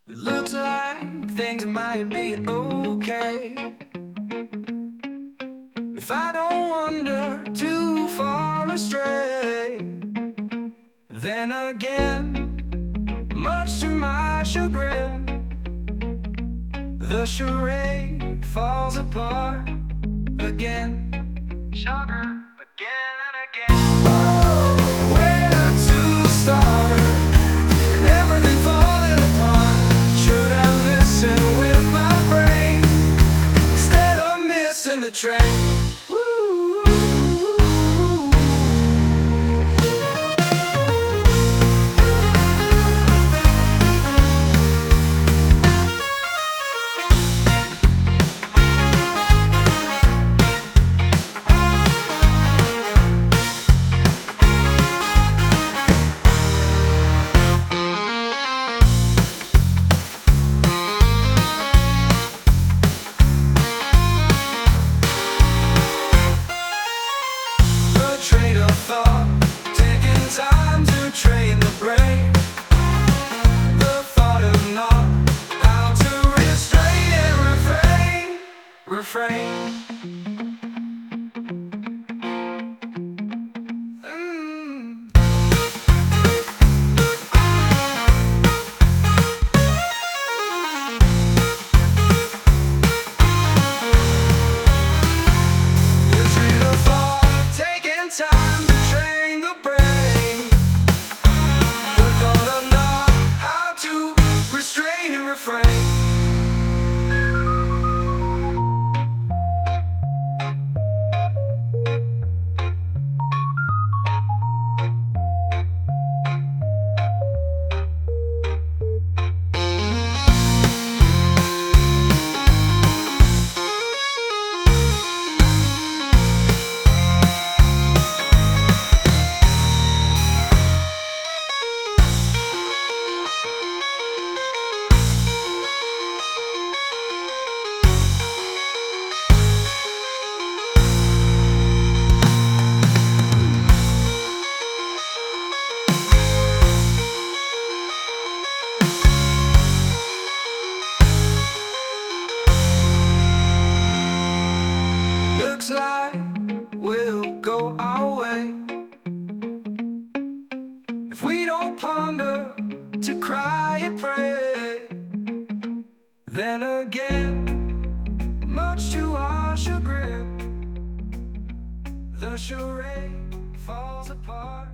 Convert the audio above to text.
It looks like things might be okay if I don't wander too far astray. Then again, much to my chagrin, the charade falls apart again. Sugar, again and again. Oh, where to start? Everything falling apart. Should I listen with my brain instead of missing the train? Woo. Train of thought, taking time to train the brain. The thought of not how to restrain and refrain. The train of thought, taking time to train the brain. The thought of not how to restrain and refrain. Looks like we'll go our way if we don't ponder to cry and pray. Then again, much to our chagrin, the charade falls apart.